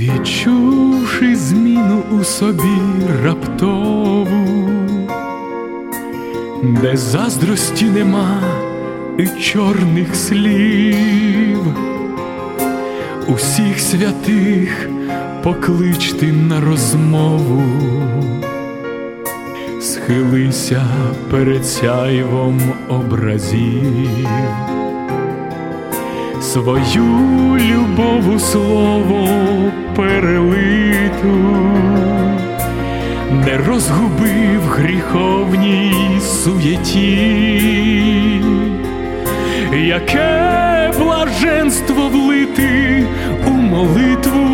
Відчувши зміну у собі раптову, де заздрості нема і чорних слів, усіх святих покличте на розмову, схилися перед сяйвом образів, свою любов у слово перелиту не розгубив в гріховній суєті. Яке блаженство влити у молитву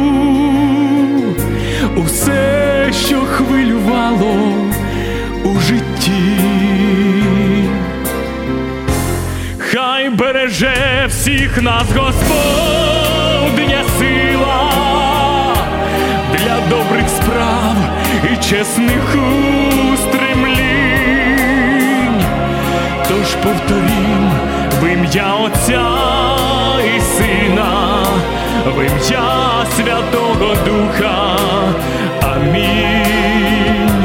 усе, що хвилювало у житті. Хай береже всіх нас Господня сила для добрих справ і чесних устремлінь. Тож повторім в ім'я Отця і Сина, в ім'я Святого Духа. Амінь.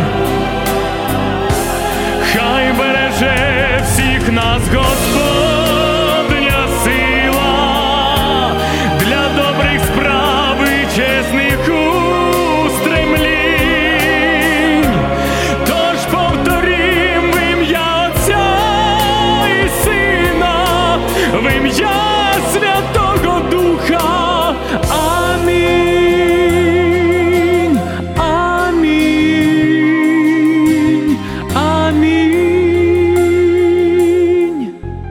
Хай береже всіх нас Господня сила для добрих справ і чесних устремлінь. Тож повторім в ім'я Отця і Сина, в ім'я Святого Духа. Амінь. Амінь. Амінь.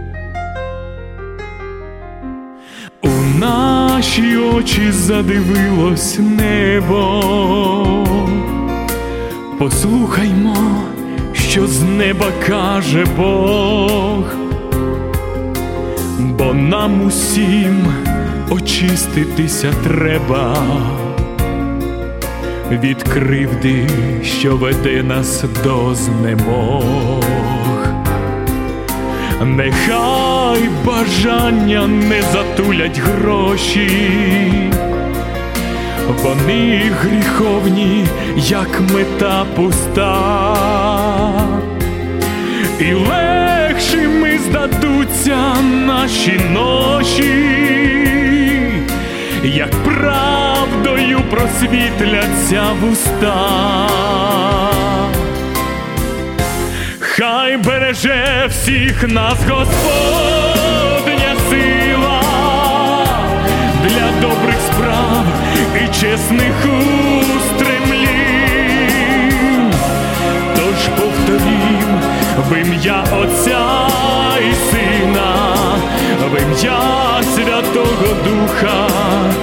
У наші очі задивилось небо. Послухаймо, що з неба каже Бог. Бо нам усім очиститися треба від кривди, що веде нас до знемог. Нехай бажання не затулять гроші, вони гріховні, як мета пуста. І легшими здадуться наші ноші, як правдою просвітляться вуста. Хай береже всіх нас Господня сила для добрих справ і чесних устремлінь. Тож повторім в ім'я Отця і Сина, в ім'я Святого Духа.